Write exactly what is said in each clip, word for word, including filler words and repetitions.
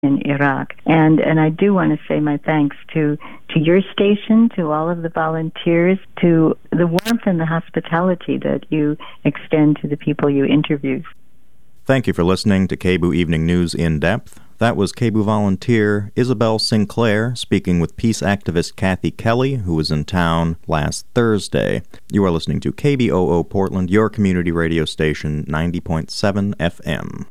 in Iraq. And and I do want to say my thanks to, to your station, to all of the volunteers, to the warmth and the hospitality that you extend to the people you interview. Thank you for listening to K B U Evening News In Depth. That was K B U volunteer Isabel Sinclair speaking with peace activist Kathy Kelly, who was in town last Thursday. You are listening to K B O O Portland, your community radio station, ninety point seven F M.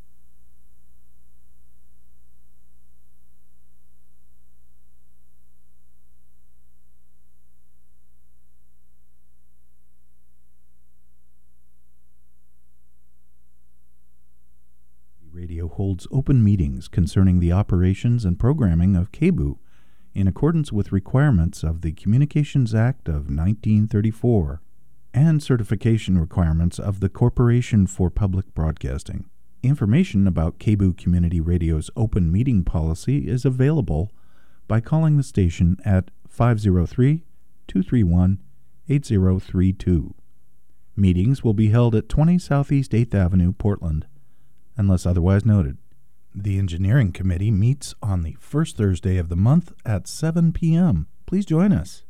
Radio holds open meetings concerning the operations and programming of K B U in accordance with requirements of the Communications Act of nineteen thirty-four and certification requirements of the Corporation for Public Broadcasting. Information about K B U Community Radio's open meeting policy is available by calling the station at five oh three, two three one, eight oh three two. Meetings will be held at twenty Southeast eighth Avenue, Portland, unless otherwise noted. The Engineering Committee meets on the first Thursday of the month at seven p.m. Please join us.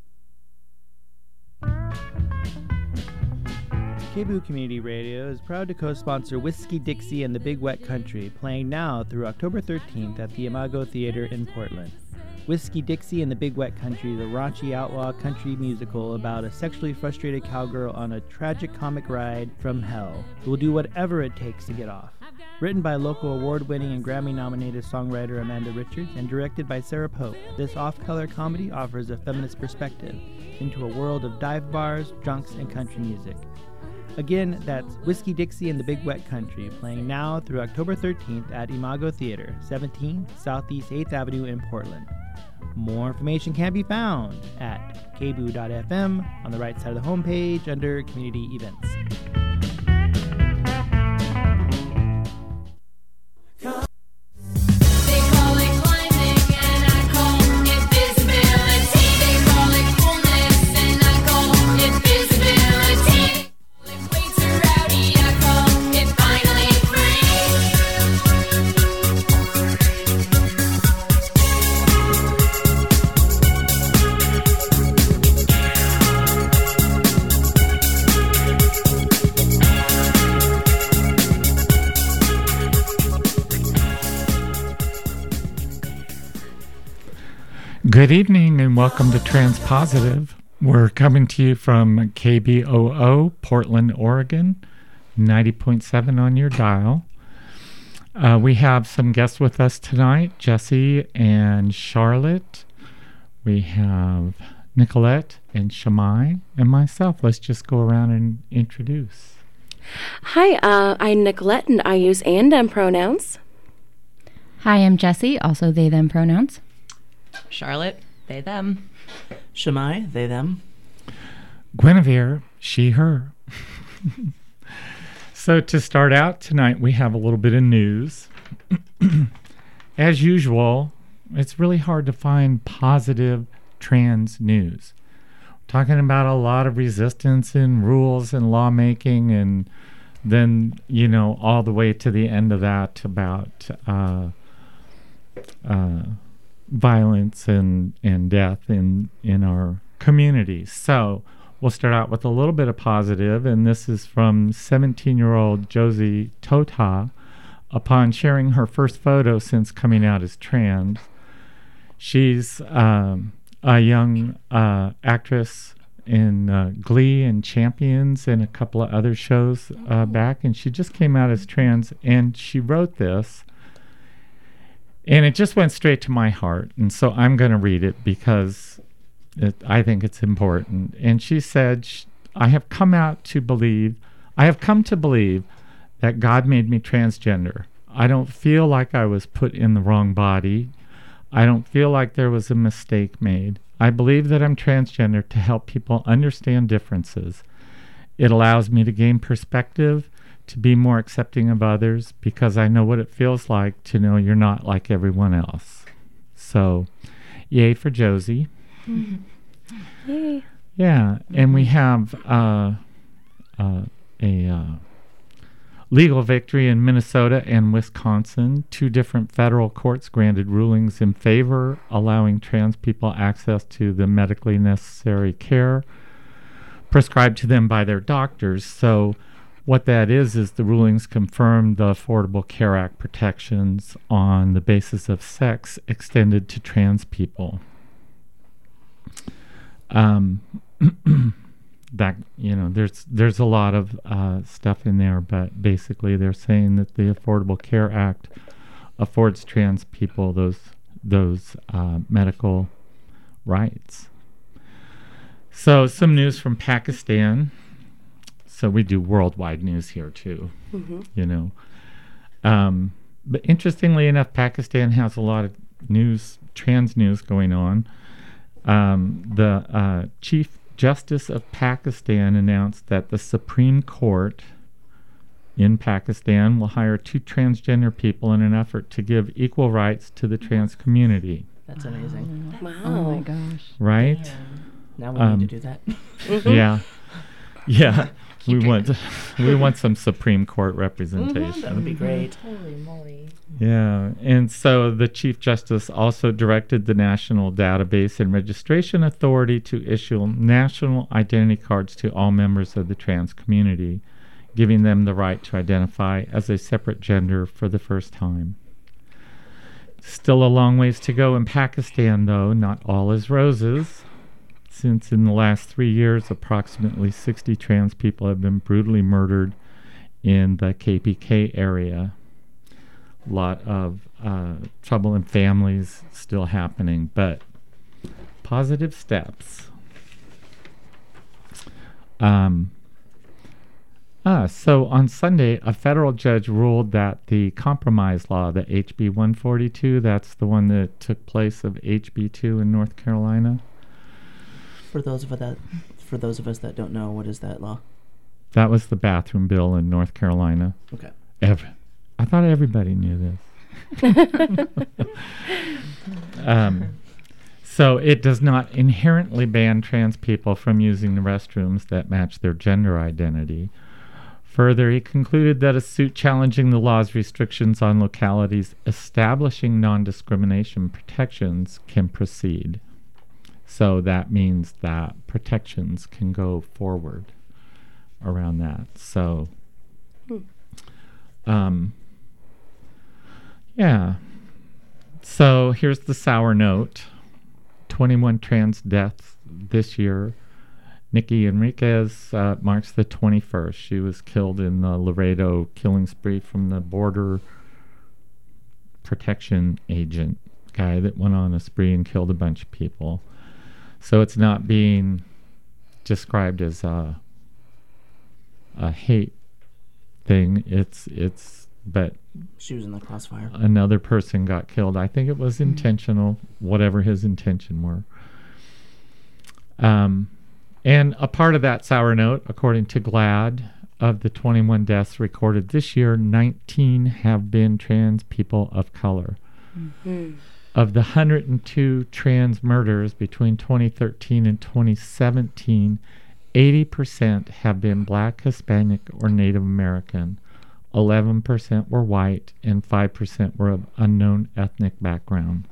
K B U Community Radio is proud to co-sponsor Whiskey Dixie and the Big Wet Country, playing now through October thirteenth at the Imago Theater in Portland. Whiskey Dixie and the Big Wet Country is a raunchy outlaw country musical about a sexually frustrated cowgirl on a tragic comic ride from hell who will do whatever it takes to get off. Written by local award-winning and Grammy-nominated songwriter Amanda Richards and directed by Sarah Pope, this off-color comedy offers a feminist perspective into a world of dive bars, drunks, and country music. Again, that's Whiskey Dixie and the Big Wet Country, playing now through October thirteenth at Imago Theater, seventeen Southeast eighth Avenue in Portland. More information can be found at k b u dot f m on the right side of the homepage under Community Events. Good evening and welcome to Transpositive. We're coming to you from K B O O, Portland, Oregon, ninety point seven on your dial. Uh, we have some guests with us tonight, Jesse and Charlotte. We have Nicolette and Shamai and myself. Let's just go around and introduce. Hi, uh, I'm Nicolette and I use and them pronouns. Hi, I'm Jesse, also they them pronouns. Charlotte, they them. Shamai, they them. Guinevere, she her. So to start out tonight, we have a little bit of news. As usual, it's really hard to find positive trans news. We're talking about a lot of resistance and rules and lawmaking, and then, you know, all the way to the end of that about uh, uh, violence and, and death in, in our communities. So we'll start out with a little bit of positive, and this is from seventeen-year-old Josie Tota. Upon sharing her first photo since coming out as trans, she's um, a young uh, actress in uh, Glee and Champions and a couple of other shows uh, back, and she just came out as trans, and she wrote this. And it just went straight to my heart, and so I'm going to read it because it, I think it's important. And she said, I have come out to believe, I have come to believe that God made me transgender. I don't feel like I was put in the wrong body. I don't feel like there was a mistake made. I believe that I'm transgender to help people understand differences. It allows me to gain perspective, to be more accepting of others, because I know what it feels like to know you're not like everyone else. So, yay for Josie. Mm-hmm. Yay. Yeah, and we have uh, uh, a uh, legal victory in Minnesota and Wisconsin. Two different federal courts granted rulings in favor, allowing trans people access to the medically necessary care prescribed to them by their doctors. So what that is, is the rulings confirm the Affordable Care Act protections on the basis of sex extended to trans people. Um, that, you know, there's there's a lot of uh, stuff in there, but basically they're saying that the Affordable Care Act affords trans people those those uh, medical rights. So some news from Pakistan. So we do worldwide news here too, mm-hmm. you know. Um, but interestingly enough, Pakistan has a lot of news, trans news going on. Um, the uh, Chief Justice of Pakistan announced that the Supreme Court in Pakistan will hire two transgender people in an effort to give equal rights to the trans community. That's amazing. Wow. Oh my gosh. Right? Yeah. Now we Um, need to do that. Yeah. Yeah. We want we want some Supreme Court representation. Mm-hmm, that would be great. Holy moly. Yeah, and so the Chief Justice also directed the National Database and Registration Authority to issue national identity cards to all members of the trans community, giving them the right to identify as a separate gender for the first time. Still a long ways to go in Pakistan, though. Not all is roses, since in the last three years, approximately sixty trans people have been brutally murdered in the K P K area. A lot of uh, trouble in families still happening, but positive steps. Um, ah, so on Sunday, a federal judge ruled that the compromise law, the H B one forty-two, that's the one that took place of H B two in North Carolina. For those of us that, for those of us that don't know, what is that law? That was the bathroom bill in North Carolina. Okay. Every, I thought everybody knew this. um, so it does not inherently ban trans people from using the restrooms that match their gender identity. Further, he concluded that a suit challenging the law's restrictions on localities establishing non-discrimination protections can proceed. So that means that protections can go forward around that. So, um, yeah. So here's the sour note. twenty-one trans deaths this year. Nikki Enriquez uh, marks the twenty-first. She was killed in the Laredo killing spree from the border protection agent guy that went on a spree and killed a bunch of people. So it's not being described as a a hate thing. It's it's but She was in the crossfire. Another person got killed. I think it was intentional, whatever his intention were. Um, and a part of that sour note, according to GLAAD, of the twenty-one deaths recorded this year, nineteen have been trans people of color. Mm-hmm. Of the one hundred two trans murders between twenty thirteen and twenty seventeen, eighty percent have been Black, Hispanic, or Native American. eleven percent were white, and five percent were of unknown ethnic background.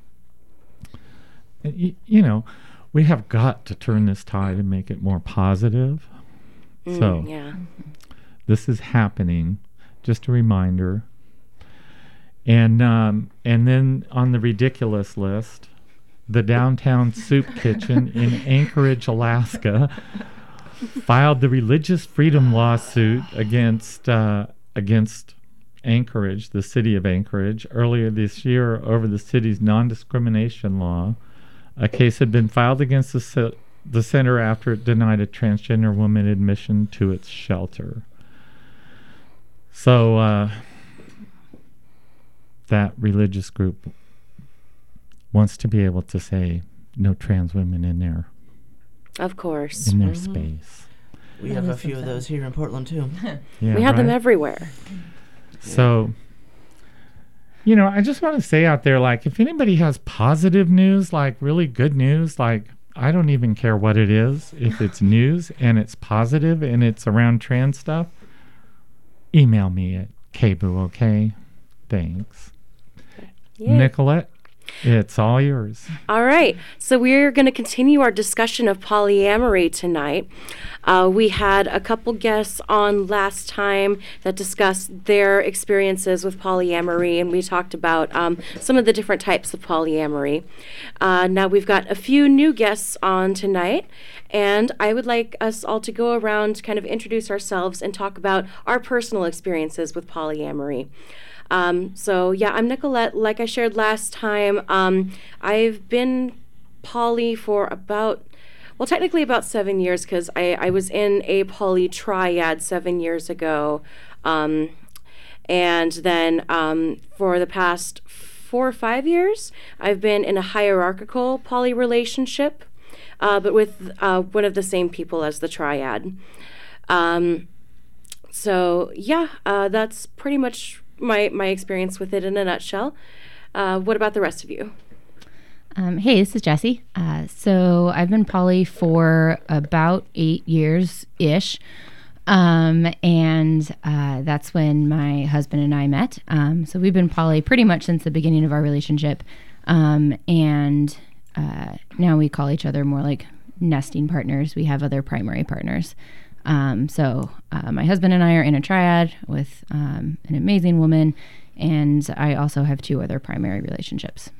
And y- you know, we have got to turn this tide and make it more positive. Mm, so, yeah. this is happening. Just a reminder. And um, and then on the ridiculous list, the Downtown Soup Kitchen in Anchorage, Alaska, filed the religious freedom lawsuit against uh, against Anchorage, the city of Anchorage, earlier this year over the city's non-discrimination law. A case had been filed against the, c- the center after it denied a transgender woman admission to its shelter. So uh, that religious group wants to be able to say no trans women in their Of course. in their Mhm. space. We have a few of those here in Portland too. Yeah, we have them right? everywhere. So, you know, I just want to say out there, like, if anybody has positive news, like really good news, like, I don't even care what it is. If it's news and it's positive and it's around trans stuff, email me at K B U, okay? Thanks. Yeah. Nicolette, it's all yours. All right. So we're going to continue our discussion of polyamory tonight. Uh, we had a couple guests on last time that discussed their experiences with polyamory, and we talked about um, some of the different types of polyamory. Uh, now we've got a few new guests on tonight, and I would like us all to go around, kind of introduce ourselves, and talk about our personal experiences with polyamory. Um, so yeah, I'm Nicolette. Like I shared last time, um, I've been poly for about, well, technically about seven years because I, I was in a poly triad seven years ago. Um, and then um, for the past four or five years, I've been in a hierarchical poly relationship, uh, but with uh, one of the same people as the triad. Um, so yeah, uh, that's pretty much my my experience with it in a nutshell. Uh, what about the rest of you? Um, hey, this is Jessie. Uh, so I've been poly for about eight years-ish. Um, and uh, that's when my husband and I met. Um, so we've been poly pretty much since the beginning of our relationship. Um, and uh, now we call each other more like nesting partners. We have other primary partners. Um, so uh, my husband and I are in a triad with um, an amazing woman, and I also have two other primary relationships.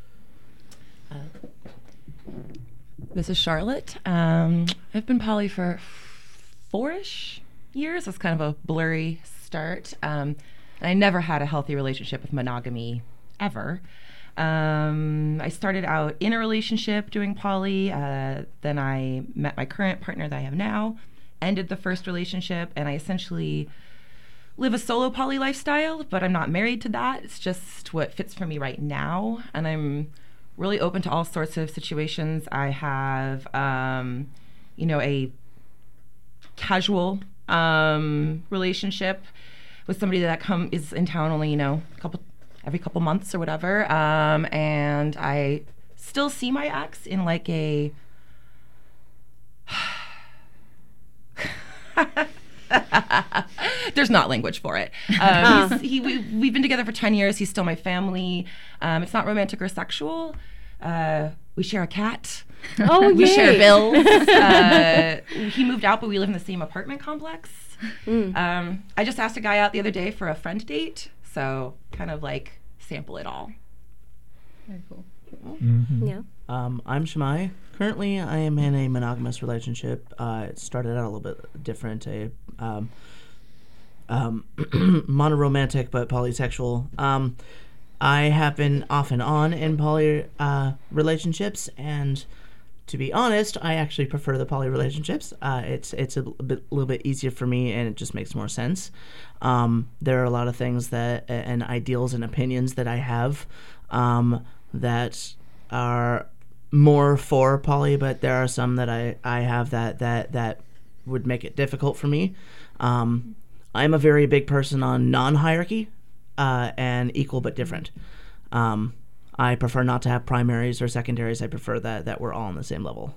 Uh, this is Charlotte. Um, I've been poly for four-ish years. It's kind of a blurry start. Um, and I never had a healthy relationship with monogamy ever. Um, I started out in a relationship doing poly. Uh, then I met my current partner that I have now. Ended the first relationship, and I essentially live a solo poly lifestyle, but I'm not married to that. It's just what fits for me right now, and I'm really open to all sorts of situations. I have, um, you know, a casual um, relationship with somebody that come is in town only, you know, a couple every couple months or whatever, um, and I still see my ex in like a there's not language for it. Um, he's, he, we, we've been together for ten years. He's still my family. Um, it's not romantic or sexual. Uh, we share a cat. Oh, we yay. share bills. Uh, he moved out, but we live in the same apartment complex. Mm. Um, I just asked a guy out the other day for a friend date, so kind of like sample it all. Very cool. Mm-hmm. Yeah. Um, I'm Shemai. Currently, I am in a monogamous relationship. Uh, it started out a little bit different, a um, um, monoromantic but polysexual. Um, I have been off and on in poly uh, relationships, and to be honest, I actually prefer the poly relationships. Uh, it's it's a bit, little bit easier for me, and it just makes more sense. Um, there are a lot of things that and ideals and opinions that I have um, that are more for poly, but there are some that I, I have that, that, that would make it difficult for me. Um, I'm a very big person on non-hierarchy uh, and equal but different. Um, I prefer not to have primaries or secondaries. I prefer that, that we're all on the same level.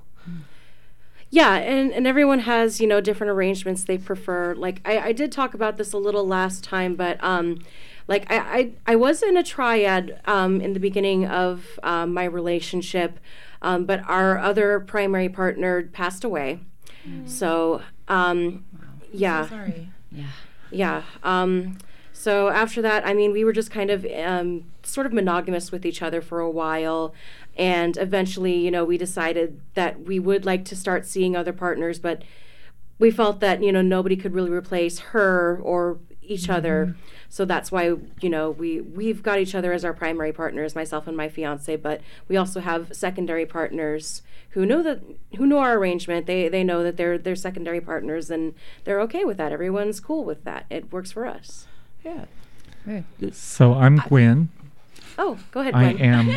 Yeah, and, and everyone has, you know, different arrangements they prefer. Like, I, I did talk about this a little last time, but, um, like, I, I, I was in a triad um, in the beginning of um, my relationship, um, but our other primary partner passed away. Mm. So, um, wow. yeah. I'm so sorry. Yeah. Yeah. Um, so after that, I mean, we were just kind of um, sort of monogamous with each other for a while. And eventually, you know, we decided that we would like to start seeing other partners, but we felt that, you know, nobody could really replace her or each mm-hmm. other. So that's why, you know, we, we've got each other as our primary partners, myself and my fiance, but we also have secondary partners who know that who know our arrangement. They they know that they're they're secondary partners, and they're okay with that. Everyone's cool with that. It works for us. Yeah. Very good. So I'm Gwen. Oh, go ahead, I Gwen. am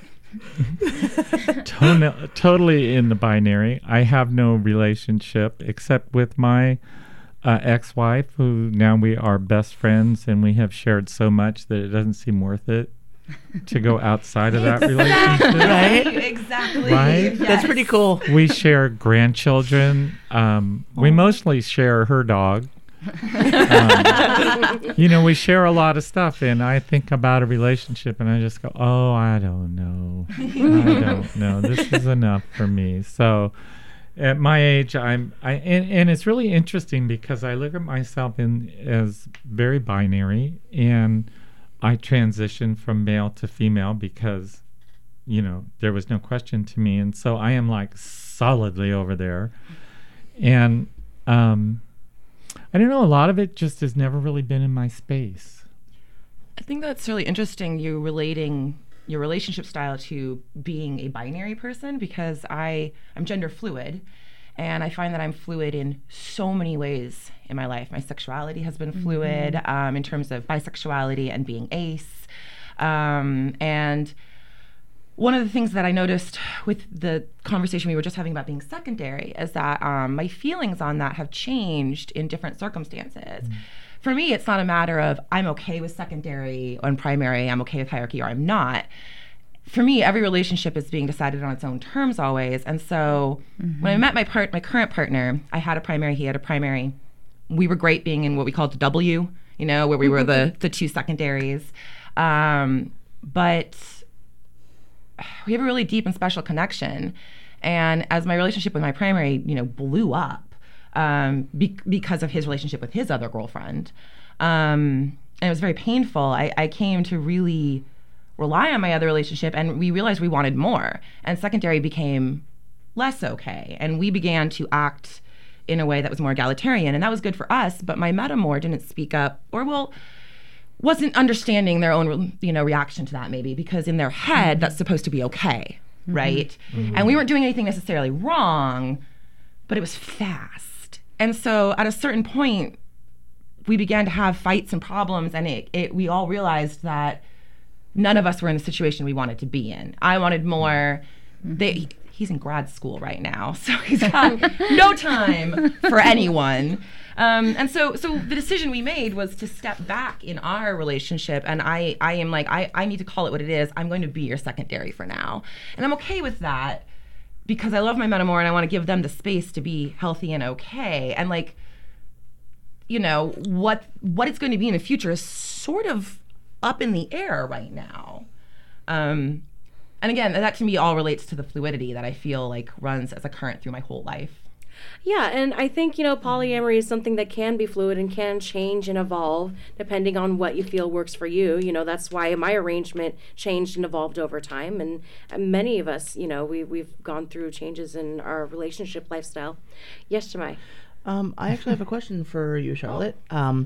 to- totally in the binary. I have no relationship except with my uh, ex-wife, who now we are best friends, and we have shared so much that it doesn't seem worth it to go outside of that relationship. Right? Exactly. Right? Yes. That's pretty cool. We share grandchildren. Um, we mostly share her dog. um, you know, we share a lot of stuff, and I think about a relationship, and I just go, oh, I don't know. I don't know. This is enough for me. So at my age, I'm, I, and, and it's really interesting because I look at myself in as very binary, and I transitioned from male to female because, you know, there was no question to me. And so I am like solidly over there. And, um, I don't know, a lot of it just has never really been in my space. I think that's really interesting, you relating your relationship style to being a binary person, because I, I'm gender fluid, and I find that I'm fluid in so many ways in my life. My sexuality has been mm-hmm. fluid um, in terms of bisexuality and being ace. Um, and one of the things that I noticed with the conversation we were just having about being secondary is that um, my feelings on that have changed in different circumstances. Mm. For me, it's not a matter of I'm okay with secondary and primary, I'm okay with hierarchy, or I'm not. For me, every relationship is being decided on its own terms always. And so mm-hmm. when I met my part, my current partner, I had a primary, he had a primary. We were great being in what we called the W, you know, where we were the, the two secondaries. Um, but we have a really deep and special connection. And as my relationship with my primary, you know, blew up um, be- because of his relationship with his other girlfriend, um, and it was very painful, I, I came to really rely on my other relationship, and we realized we wanted more. And secondary became less okay. And we began to act in a way that was more egalitarian, and that was good for us, but my metamor didn't speak up, or well, wasn't understanding their own, you know, reaction to that maybe, because in their head, that's supposed to be okay, mm-hmm. right? Mm-hmm. And we weren't doing anything necessarily wrong, but it was fast. And so at a certain point, we began to have fights and problems, and it, it we all realized that none of us were in the situation we wanted to be in. I wanted more. Mm-hmm. They, he's in grad school right now, so he's got no time for anyone. Um, and so so the decision we made was to step back in our relationship, and I, I am like, I, I need to call it what it is. I'm going to be your secondary for now. And I'm okay with that because I love my metamor, and I want to give them the space to be healthy and okay. And like, you know, what what it's going to be in the future is sort of up in the air right now. Um, and again, that to me all relates to the fluidity that I feel like runs as a current through my whole life. Yeah, and I think, you know, polyamory is something that can be fluid and can change and evolve depending on what you feel works for you. You know, that's why my arrangement changed and evolved over time. And, and many of us, you know, we, we've gone through changes in our relationship lifestyle. Yes, Jemai? Um, I actually have a question for you, Charlotte. Um,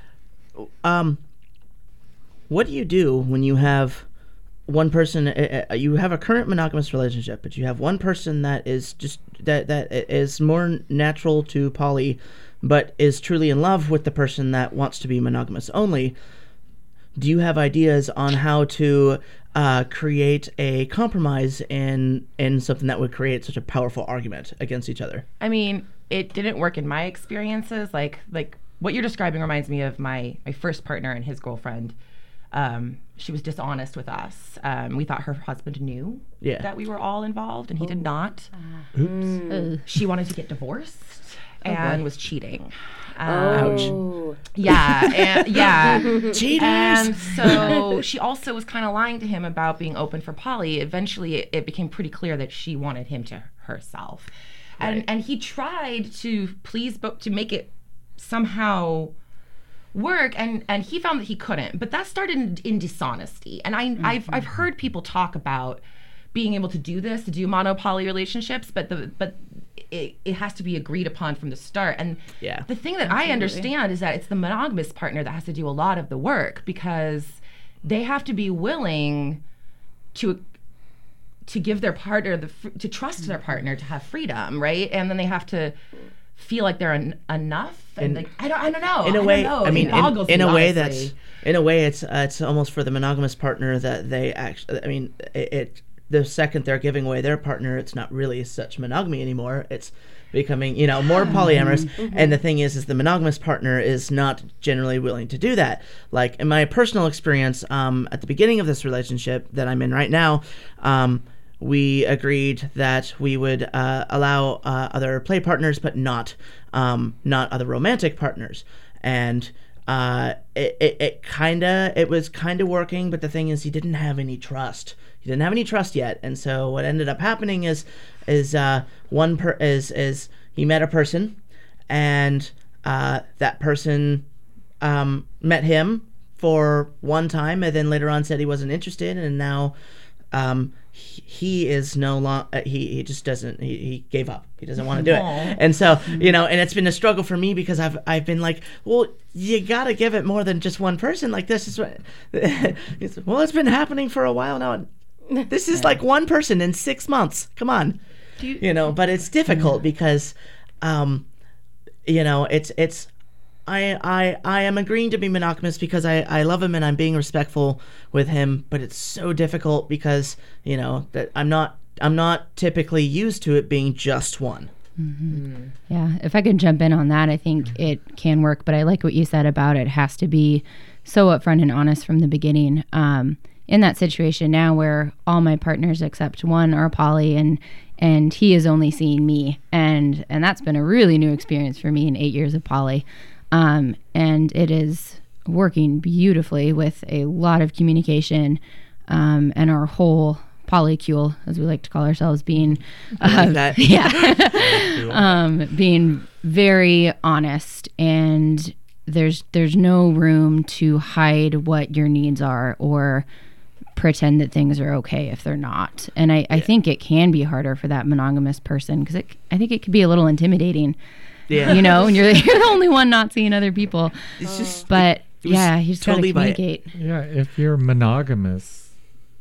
um, what do you do when you have one person, uh, you have a current monogamous relationship, but you have one person that is just, that, that is more natural to poly, but is truly in love with the person that wants to be monogamous only? Do you have ideas on how to uh, create a compromise in, in something that would create such a powerful argument against each other? I mean, it didn't work in my experiences. Like, like what you're describing reminds me of my, my first partner and his girlfriend. Um, she was dishonest with us. Um, we thought her husband knew yeah. that we were all involved, and he did not. Uh, Oops. Mm. She wanted to get divorced oh, and boy. was cheating. Um, oh. Yeah. And, yeah. Cheaters. And so she also was kind of lying to him about being open for poly. Eventually, it, it became pretty clear that she wanted him to herself. Right. And and he tried to please, but to make it somehow work, and and he found that he couldn't. But that started in, in dishonesty. And I mm-hmm. I've I've heard people talk about being able to do this, to do monopoly relationships, but the but it, it has to be agreed upon from the start. And yeah. the thing that Absolutely. I understand is that it's the monogamous partner that has to do a lot of the work, because they have to be willing to to give their partner the to trust their partner to have freedom, right? And then they have to feel like they're en- enough. And in, like, I don't, I don't know. In a I way, don't know. I mean, in, in, in a way that's, in a way, it's uh, it's almost for the monogamous partner that they actually. I mean, it, it. The second they're giving away their partner, it's not really such monogamy anymore. It's becoming, you know, more polyamorous. Mm-hmm. And the thing is, is the monogamous partner is not generally willing to do that. Like in my personal experience, um, at the beginning of this relationship that I'm in right now, um, we agreed that we would uh, allow uh, other play partners, but not um, not other romantic partners. And uh, it it, it kind of it was kind of working, but the thing is, he didn't have any trust. He didn't have any trust yet, and so what ended up happening is is uh, one per is is he met a person, and uh, that person um, met him for one time, and then later on said he wasn't interested, and now um, he, he is no longer. Uh, he he just doesn't. He, he gave up. He doesn't want to do it, and so you know, and it's been a struggle for me because I've I've been like, well, you gotta give it more than just one person. Like this is what. it's, well, it's been happening for a while now. This is like one person in six months. Come on, you, you know. But it's difficult because, um, you know, it's it's. I, I I am agreeing to be monogamous because I, I love him and I'm being respectful with him, but it's so difficult because, you know, that I'm not I'm not typically used to it being just one. Mm-hmm. Mm. Yeah, if I could jump in on that, I think it can work, but I like what you said about it has to be so upfront and honest from the beginning. Um, in that situation now where all my partners except one are poly and and he is only seeing me, and and that's been a really new experience for me in eight years of poly. Um, and it is working beautifully with a lot of communication, um, and our whole polycule, as we like to call ourselves, being, uh, like that. yeah, um, being very honest, and there's there's no room to hide what your needs are or pretend that things are okay if they're not. And I, I Yeah. think it can be harder for that monogamous person because I think it can be a little intimidating. Yeah. You know, and you're, you're the only one not seeing other people. It's just, But it was yeah, you just totally gotta by- communicate. Yeah, if you're monogamous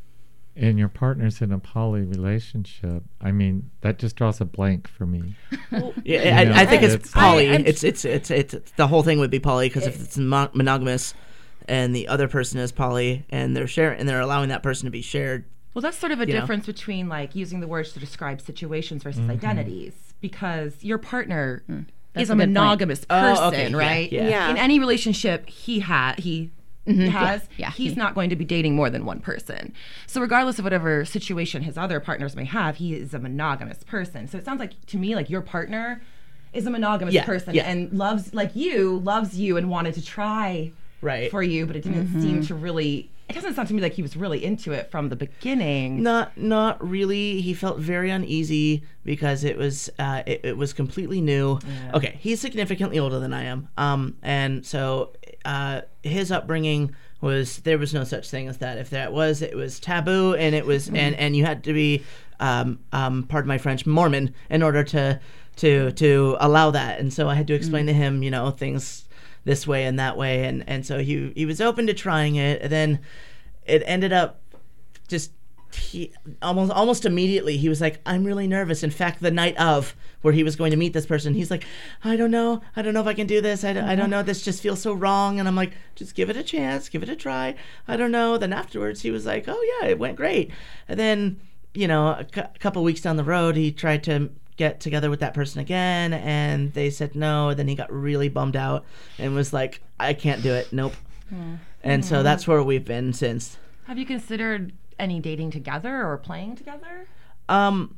and your partner's in a poly relationship, I mean, that just draws a blank for me. Yeah, You know, I, I think it's, it's- poly. I- I'm- it's, it's it's it's the whole thing would be poly because if it's mo- monogamous, and the other person is poly, and they're sharing and they're allowing that person to be shared. Well, that's sort of a You know? difference between like using the words to describe situations versus Mm-hmm. identities, because your partner That's is a a good point. monogamous Oh, person, okay, yeah, right? yeah. Yeah. In any relationship he had, he Mhm, has, yeah, yeah, he's he- not going to be dating more than one person. So regardless of whatever situation his other partners may have, he is a monogamous person. So it sounds like to me like your partner is a monogamous Yeah, person yeah. and loves like you, loves you and wanted to try Right. for you, but it didn't seem to really. It doesn't sound to me like he was really into it from the beginning. Not not really. He felt very uneasy because it was uh, it, it was completely new. Okay, he's significantly older than I am. Um, and so uh, his upbringing was there was no such thing as that. If that was, it was taboo, and it was and, and you had to be um, um, pardon my French, Mormon in order to to to allow that. And so I had to explain to him, you know, things this way and that way, and and so he he was open to trying it, and then it ended up just he almost almost immediately he was like, I'm really nervous. In fact, the night of where he was going to meet this person, he's like, I don't know I don't know if I can do this. I don't, I don't know, this just feels so wrong. And I'm like, just give it a chance, give it a try. I don't know. Then afterwards he was like, oh yeah, it went great. And then, you know, a cu- couple weeks down the road, he tried to get together with that person again, and they said no. And then he got really bummed out and was like, I can't do it. Nope. And so that's where we've been since. Have you considered any dating together or playing together? Um,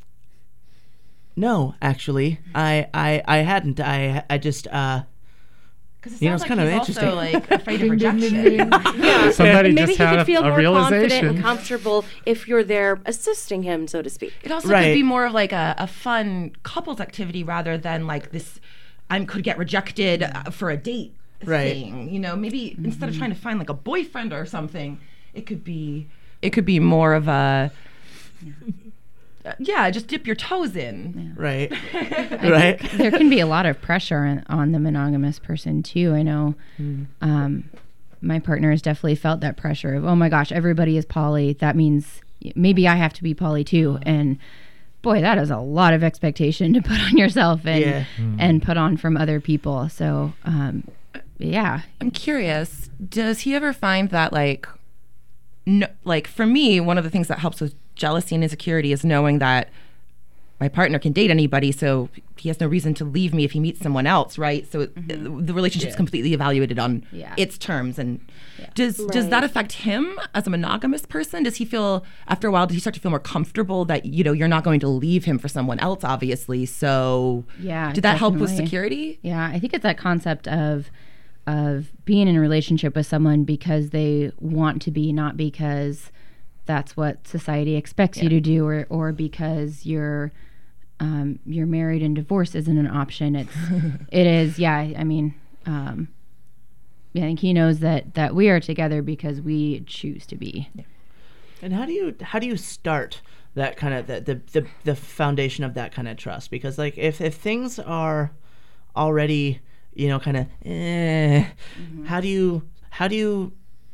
no, actually, I, I, I hadn't. I, I just, uh, Because it You know, sounds it's like kind of he's also interesting. like afraid of rejection. Yeah. Somebody Maybe just he had could a, feel a more confident realization. and comfortable if you're there assisting him, so to speak. It also Right. could be more of like a, a fun couples activity rather than like this. I could get rejected uh, for a date Right. thing. You know, maybe instead of trying to find like a boyfriend or something, it could be it could be more of a uh, yeah, just dip your toes in. right, right. There can be a lot of pressure on, on the monogamous person too. I know um, my partner has definitely felt that pressure of, oh my gosh, everybody is poly. That means maybe I have to be poly too. And boy, that is a lot of expectation to put on yourself and Yeah. and put on from other people. So um, yeah, I'm curious, does he ever find that like no, like for me, one of the things that helps with jealousy and insecurity is knowing that my partner can date anybody, so he has no reason to leave me if he meets someone else, right? So mm-hmm. it, the relationship's yeah. completely evaluated on yeah. its terms. And yeah. does right. does that affect him as a monogamous person? Does he feel, after a while, does he start to feel more comfortable that, you know, you're not going to leave him for someone else, obviously? So yeah, did that definitely. help with security? Yeah, I think it's that concept of of being in a relationship with someone because they want to be, not because that's what society expects yeah. you to do, or or because you're um, you're married and divorce isn't an option. It's it is. Yeah, I mean, um, yeah, I think he knows that that we are together because we choose to be. Yeah. And how do you how do you start that kind of the, the the the foundation of that kind of trust? Because like if if things are already, you know, kind of eh, mm-hmm. how do you how do you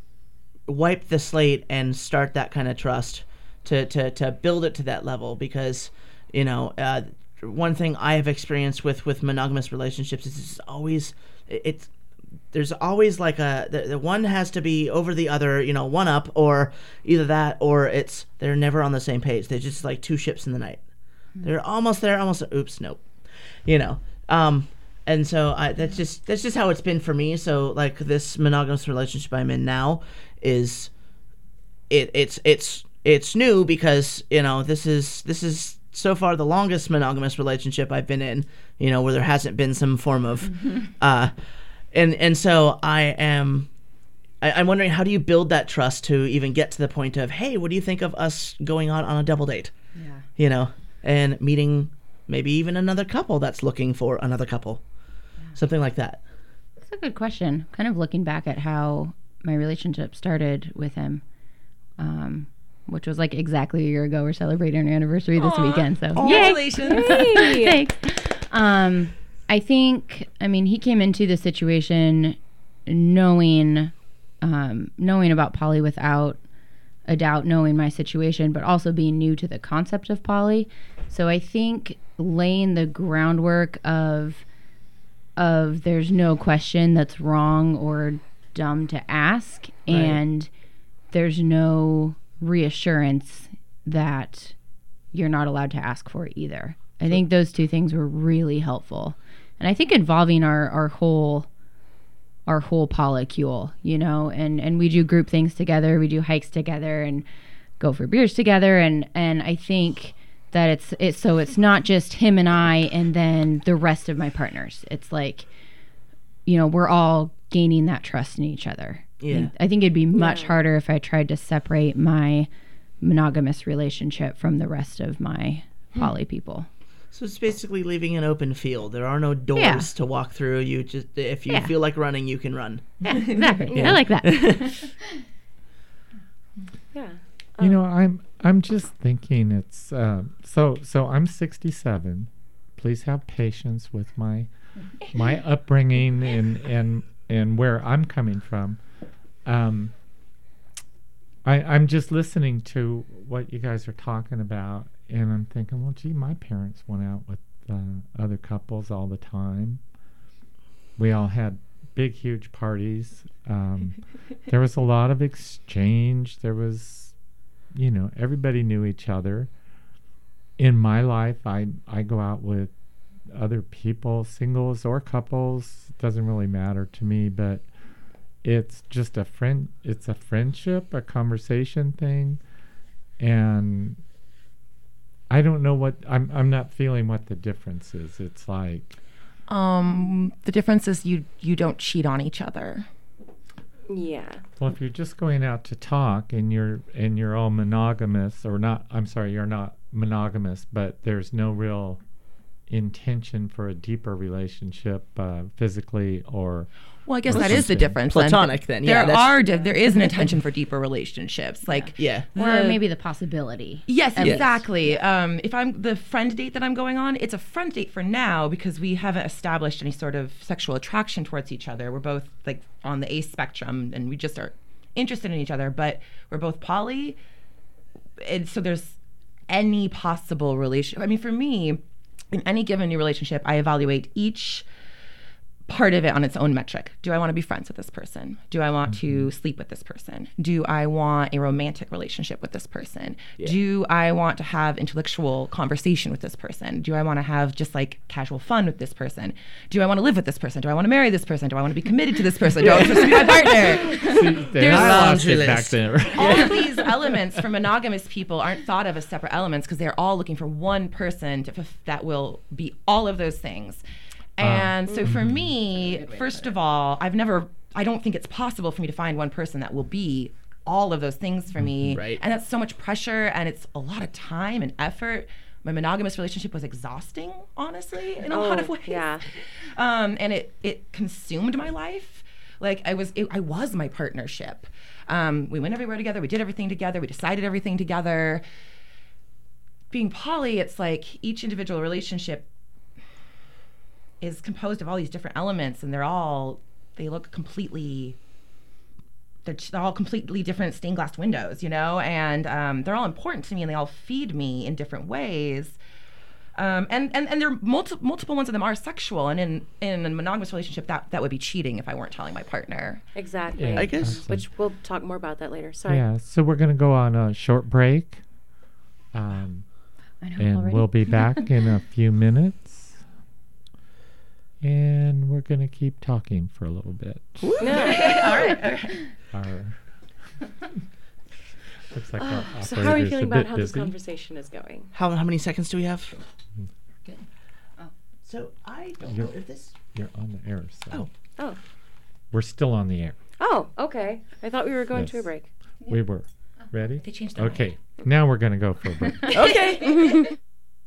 wipe the slate and start that kind of trust to, to, to build it to that level? Because, you know, uh, one thing I have experienced with, with monogamous relationships is it's always, it's, there's always like a, the, the one has to be over the other, you know, one up, or either that, or it's, they're never on the same page. They're just like two ships in the night. Mm-hmm. They're almost there, almost, oops, nope. You know, um, and so I, that's just that's just how it's been for me. So like this monogamous relationship I'm in now is it it's it's it's new because, you know, this is this is so far the longest monogamous relationship I've been in, you know, where there hasn't been some form of mm-hmm. uh and and so I am I, I'm wondering, how do you build that trust to even get to the point of, hey, what do you think of us going out on a double date? Yeah. You know, and meeting maybe even another couple that's looking for another couple. Something like that. That's a good question. Kind of looking back at how my relationship started with him, um, which was like exactly a year ago. We're celebrating our anniversary this Aww. weekend. So congratulations. Hey. Thanks. Um, I think, I mean, he came into the situation knowing, um, knowing about poly without a doubt, knowing my situation, but also being new to the concept of poly. So I think laying the groundwork of of there's no question that's wrong or dumb to ask, right. and there's no reassurance that you're not allowed to ask for it either. I sure. think those two things were really helpful. And I think involving our, our whole our whole polycule, you know, and, and we do group things together, we do hikes together and go for beers together, and, and I think that it's it's so it's not just him and I and then the rest of my partners. It's like, you know, we're all gaining that trust in each other. Yeah. I think, I think it'd be much yeah. harder if I tried to separate my monogamous relationship from the rest of my hmm. poly people. So it's basically leaving an open field. There are no doors yeah. to walk through. You just, if you yeah. feel like running, you can run. Yeah, exactly. yeah. I like that. yeah. You know, I'm I'm just thinking it's uh, so so I'm sixty-seven. Please have patience with my my upbringing and and and where I'm coming from. Um, I I'm just listening to what you guys are talking about, and I'm thinking, well, gee, my parents went out with uh, other couples all the time. We all had big, huge parties. Um, there was a lot of exchange. There was. You know, everybody knew each other. In my life, I I go out with other people, singles or couples. It doesn't really matter to me, but it's just a friend. It's a friendship, a conversation thing, and I don't know what I'm. I'm not feeling what the difference is. It's like, um, the difference is you you don't cheat on each other. Yeah. Well, if you're just going out to talk and you're and you're all monogamous, or not, I'm sorry, you're not monogamous, but there's no real intention for a deeper relationship, uh, physically or. Well, I guess that is the difference. Platonic, then. then. There Yeah, are di- there is an intention for deeper relationships, like yeah, or maybe the possibility. Yes, exactly. Yes. Um, if I'm the friend date that I'm going on, it's a friend date for now because we haven't established any sort of sexual attraction towards each other. We're both like on the A spectrum, and we just are interested in each other. But we're both poly, and so there's any possible relationship. I mean, for me, in any given new relationship, I evaluate each part of it on its own metric. Do I want to be friends with this person? Do I want to sleep with this person? Do I want a romantic relationship with this person? Yeah. Do I want to have intellectual conversation with this person? Do I want to have just like casual fun with this person? Do I want to live with this person? Do I want to marry this person? Do I want to be committed to this person? Do I want to be my partner? See, there's a laundry list back there. All of these elements for monogamous people aren't thought of as separate elements because they're all looking for one person to, that will be all of those things. And um, so for me, first of all, I've never, I don't think it's possible for me to find one person that will be all of those things for me. Right. And that's so much pressure and it's a lot of time and effort. My monogamous relationship was exhausting, honestly, in a oh, lot of ways. Yeah. Um, and it, it consumed my life. Like I was, it, I was my partnership. Um, we went everywhere together. We did everything together. We decided everything together. Being poly, it's like each individual relationship is composed of all these different elements, and they're all, they look completely, they're, they're all completely different stained glass windows, you know, and um, they're all important to me, and they all feed me in different ways. Um, and, and, and there are multi- multiple ones of them are sexual, and in, in a monogamous relationship, that, that would be cheating if I weren't telling my partner. Exactly. Yeah, I guess. Which we'll talk more about that later. Sorry. Yeah, so we're going to go on a short break, um, I know, and already. we'll be back in a few minutes. And we're going to keep talking for a little bit. all right. All right. Our looks like our So how are you operator's feeling a about bit how this busy. conversation is going? How how many seconds do we have? Good. Oh, so I don't You're- know if this. You're on the air, so Oh. Oh. we're still on the air. Oh, okay. I thought we were going to a Yes. break. We were. Ready? They changed the Okay, now we're going to go for a break. Okay.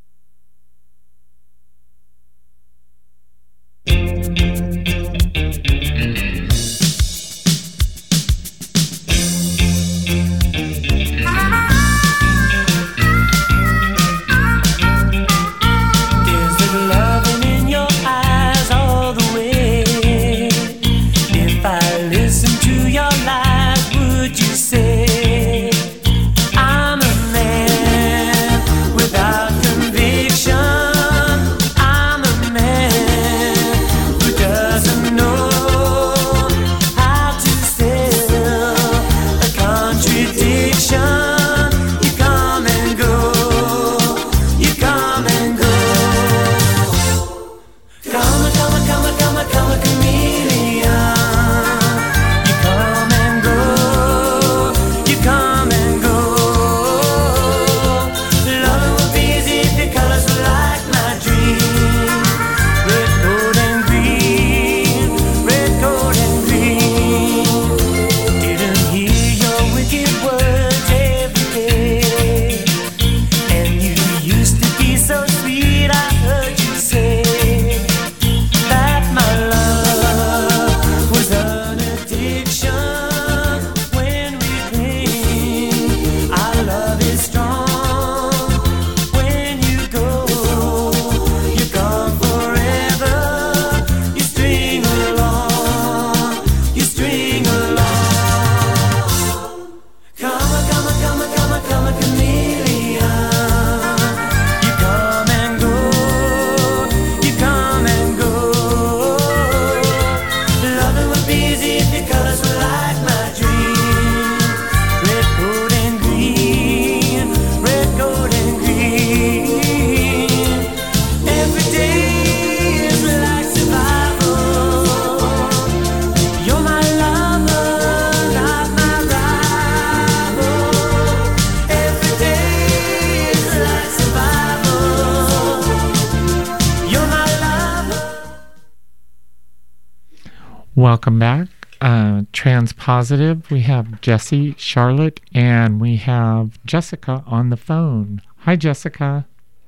Welcome back. Uh, trans positive. We have Jesse, Charlotte, and we have Jessica on the phone. Hi, Jessica.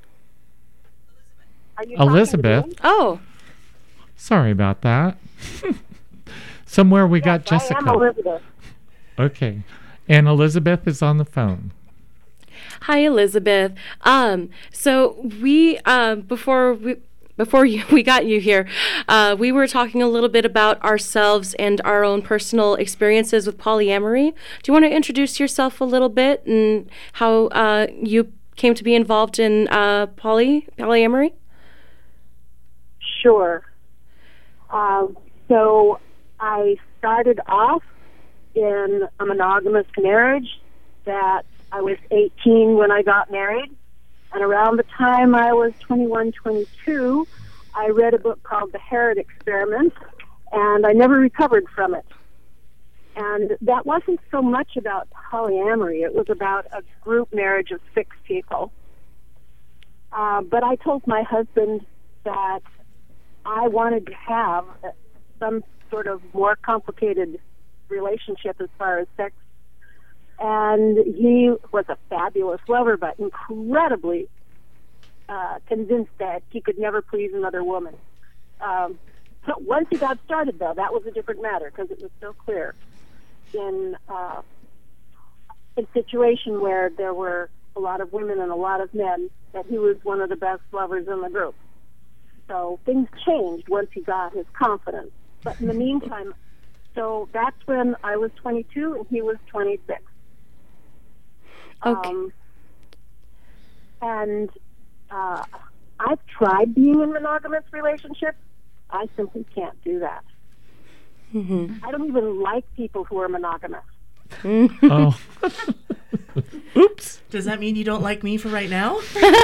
Are you Elizabeth. talking to me? Oh. Sorry about that. Somewhere we Yes, got Jessica. I am Elizabeth. Okay. And Elizabeth is on the phone. Hi, Elizabeth. Um, so we um, before we before you, we got you here, uh, we were talking a little bit about ourselves and our own personal experiences with polyamory. Do you want to introduce yourself a little bit and how uh, you came to be involved in uh, poly polyamory? Sure. Uh, so I started off in a monogamous marriage that I was eighteen when I got married. And around the time I was twenty-one, twenty-two, I read a book called The Herod Experiment, and I never recovered from it. And that wasn't so much about polyamory. It was about a group marriage of six people. Uh, but I told my husband that I wanted to have some sort of more complicated relationship as far as sex. And he was a fabulous lover, but incredibly uh, convinced that he could never please another woman. Um, so once he got started, though, that was a different matter because it was so clear in uh, a situation where there were a lot of women and a lot of men that he was one of the best lovers in the group. So things changed once he got his confidence. But in the meantime, so that's when I was twenty-two and he was twenty-six. Okay. Um, and uh, I've tried being in monogamous relationships. I simply can't do that. Mm-hmm. I don't even like people who are monogamous. Oh. Oops. Does that mean you don't like me for right now?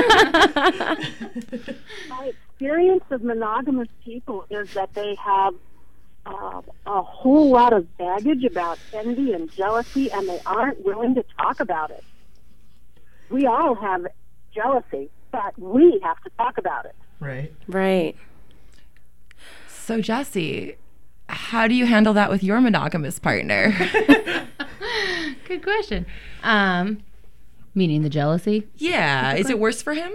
My experience of monogamous people is that they have uh, a whole lot of baggage about envy and jealousy, and they aren't willing to talk about it. We all have jealousy, but we have to talk about it. Right. Right. So, Jesse, how do you handle that with your monogamous partner? Good question. Um, meaning the jealousy? Yeah. Is it worse for him?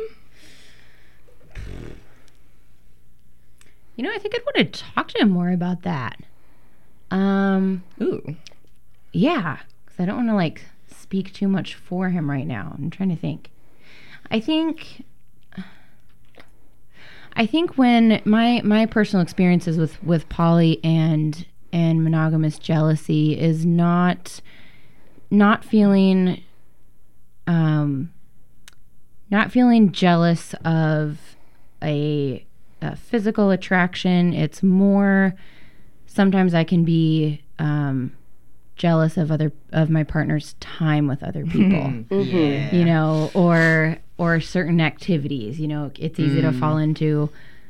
You know, I think I'd want to talk to him more about that. Um, Ooh. Yeah, because I don't want to, like, speak too much for him right now. I'm trying to think. I think... I think when my my personal experiences with, with poly and and monogamous jealousy is not not feeling um not feeling jealous of a, a physical attraction. It's more sometimes I can be um jealous of other of my partner's time with other people. Mm-hmm. Yeah. You know, or or certain activities. You know, it's easy Mm. to fall into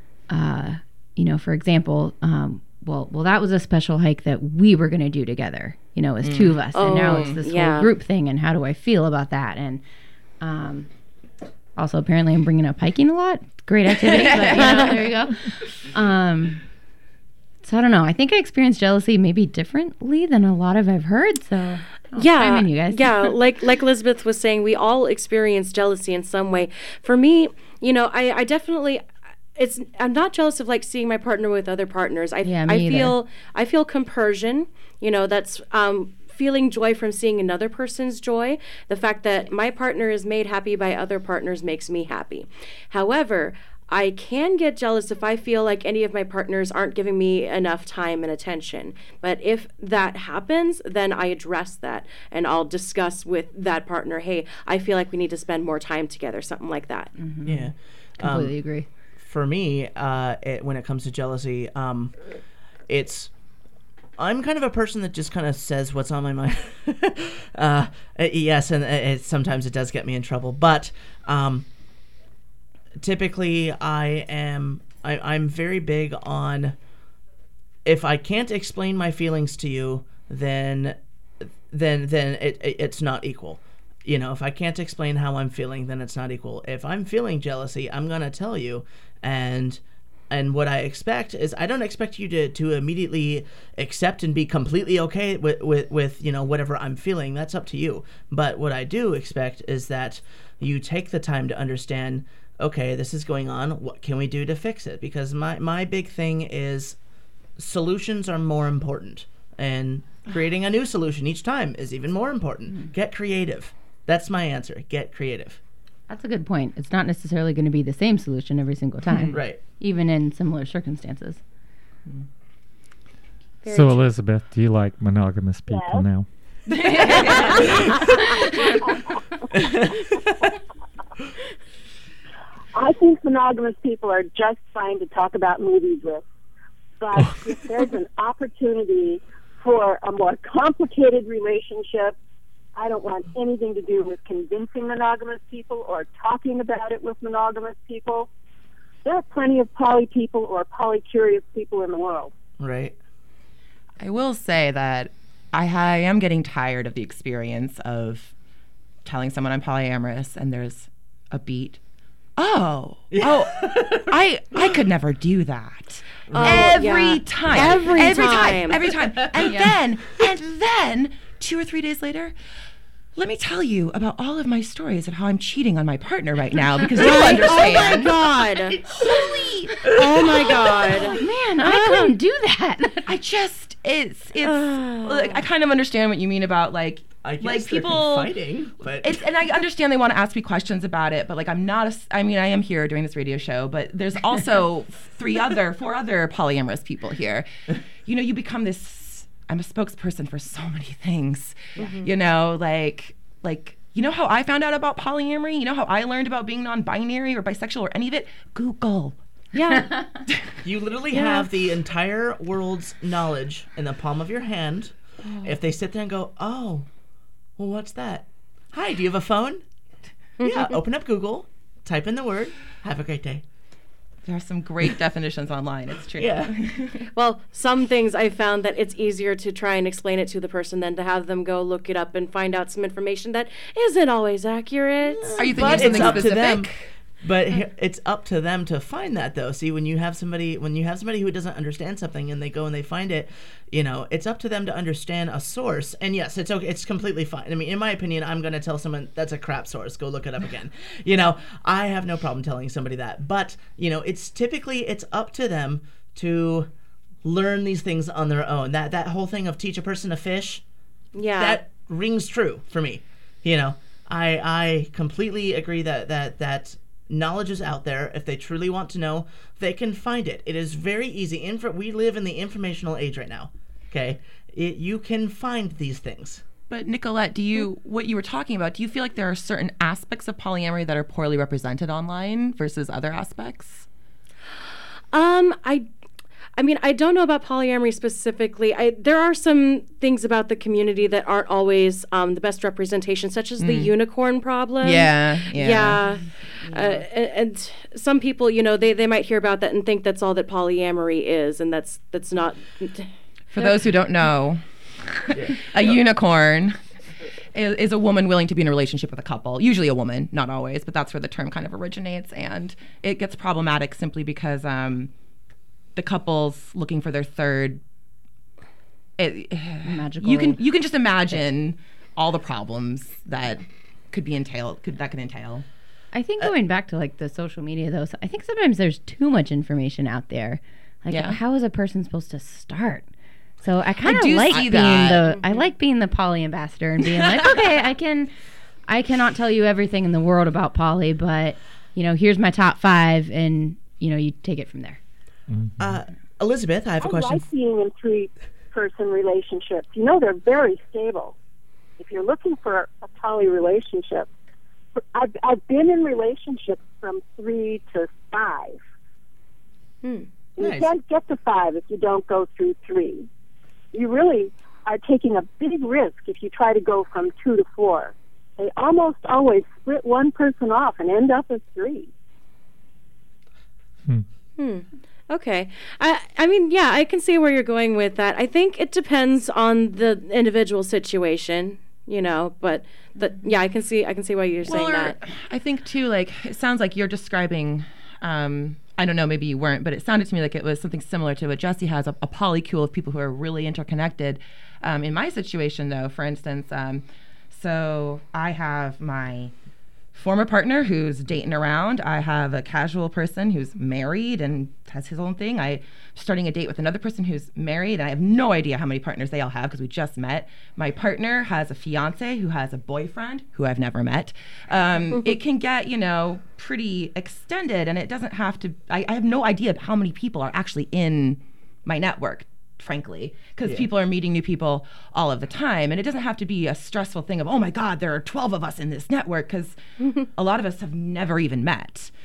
uh you know, for example, um well well that was a special hike that we were going to do together, you know, as mm. two of us, oh, and now it's this yeah. whole group thing, and how do I feel about that? And um also apparently I'm bringing up hiking a lot. Great activity. But, you know, there you go. Um so I don't know. I think I experienced jealousy maybe differently than a lot of I've heard. So oh, yeah, chime in, you guys. yeah. Like like Elizabeth was saying, we all experience jealousy in some way. For me, you know, I, I definitely, it's I'm not jealous of like seeing my partner with other partners. I Yeah, me I either. feel I feel compersion. You know, that's um. feeling joy from seeing another person's joy. The fact that my partner is made happy by other partners makes me happy. However, I can get jealous if I feel like any of my partners aren't giving me enough time and attention. But if that happens, then I address that and I'll discuss with that partner, hey, I feel like we need to spend more time together, something like that. Mm-hmm. Yeah. Completely Um, agree. For me, uh, it, when it comes to jealousy, um, it's I'm kind of a person that just kind of says what's on my mind. uh, yes, and it, sometimes it does get me in trouble, but um, typically I am I, I'm very big on, if I can't explain my feelings to you, then then then it, it it's not equal. You know, if I can't explain how I'm feeling, then it's not equal. If I'm feeling jealousy, I'm gonna tell you, and and what I expect is I don't expect you to, to immediately accept and be completely okay with, with, with, you know, whatever I'm feeling. That's up to you. But what I do expect is that you take the time to understand, okay, this is going on. What can we do to fix it? Because my, my big thing is solutions are more important. And creating a new solution each time is even more important. Mm. Get creative. That's my answer. Get creative. That's a good point. It's not necessarily going to be the same solution every single time. Right. Even in similar circumstances. Mm. So, Elizabeth, do you like monogamous people Yes. now? I think monogamous people are just fine to talk about movies with. But if there's an opportunity for a more complicated relationship, I don't want anything to do with convincing monogamous people or talking about it with monogamous people. There are plenty of poly people or poly-curious people in the world. Right. I will say that I, I am getting tired of the experience of telling someone I'm polyamorous and there's a beat. Oh, yeah. oh, I I could never do that. Oh, every yeah. time, every, every time, time, every time, and yeah. then, and then, two or three days later, let me tell you about all of my stories of how I'm cheating on my partner right now because you'll understand. Oh my God! Holy! Oh my God! Oh, man, I couldn't do that. I just it's it's like, I kind of understand what you mean about like. I guess like they're people fighting, but it's, and I understand they want to ask me questions about it, but like I'm not a, I mean I am here doing this radio show, but there's also three other, four other polyamorous people here. You know, you become this. I'm a spokesperson for so many things. Mm-hmm. You know, like like you know how I found out about polyamory. You know how I learned about being non-binary or bisexual or any of it. Google. Yeah. You literally yeah. have the entire world's knowledge in the palm of your hand. Oh. If they sit there and go, oh. Well, what's that? Hi, do you have a phone? Yeah, open up Google, type in the word, have a great day. There are some great definitions online, it's true. Yeah. Well, some things I found that it's easier to try and explain it to the person than to have them go look it up and find out some information that isn't always accurate. Are you thinking but of something it's up specific? To them. But it's up to them to find that, though. See, when you have somebody, when you have somebody who doesn't understand something, and they go and they find it, you know, it's up to them to understand a source. And yes, it's okay. It's completely fine. I mean, in my opinion, I'm going to tell someone that's a crap source. Go look it up again. You know, I have no problem telling somebody that. But you know, it's typically it's up to them to learn these things on their own. That that whole thing of teach a person to fish, yeah, that rings true for me. You know, I I completely agree that that that. Knowledge is out there. If they truly want to know, they can find it. It is very easy. Inf- we live in the informational age right now. Okay, it, you can find these things. But Nicolette, do you what you were talking about? Do you feel like there are certain aspects of polyamory that are poorly represented online versus other aspects? Um, I. I mean, I don't know about polyamory specifically. I, there are some things about the community that aren't always um, the best representation, such as mm. the unicorn problem. Yeah, yeah. Yeah. Uh, and, and some people, you know, they, they might hear about that and think that's all that polyamory is, and that's that's not. For those who don't know, yeah. a unicorn is, is a woman willing to be in a relationship with a couple. Usually a woman, not always, but that's where the term kind of originates, and it gets problematic simply because. Um, the couple's looking for their third. It, Magical. You can you can just imagine all the problems that could be entailed. Could that could entail? I think going uh, back to like the social media though, I think sometimes there's too much information out there. Like, yeah. how is a person supposed to start? So I kind of like being that. the I like being the poly ambassador and being like, okay, I can I cannot tell you everything in the world about poly, but you know, here's my top five, and you know, you take it from there. Mm-hmm. Uh, Elizabeth, I have a I question. I like being in three-person relationships. You know, they're very stable. If you're looking for a poly relationship, I've, I've been in relationships from three to five. Hmm. You Nice. can't get to five if you don't go through three. You really are taking a big risk if you try to go from two to four. They almost always split one person off and end up as three. Hmm. Hmm. Okay. I I mean, yeah, I can see where you're going with that. I think it depends on the individual situation, you know, but the, yeah, I can see I can see why you're well, saying that. I think too, like, it sounds like you're describing um I don't know, maybe you weren't, but it sounded to me like it was something similar to what Jesse has, a, a polycule of people who are really interconnected. Um, in my situation, though, for instance, um, so I have my former partner who's dating around. I have a casual person who's married and has his own thing. I'm starting a date with another person who's married, and I have no idea how many partners they all have because we just met. My partner has a fiance who has a boyfriend who I've never met. Um, it can get, you know, pretty extended, and it doesn't have to, I, I have no idea how many people are actually in my network, frankly, because yeah. people are meeting new people all of the time, and it doesn't have to be a stressful thing of, oh my God, there are twelve of us in this network, because a lot of us have never even met.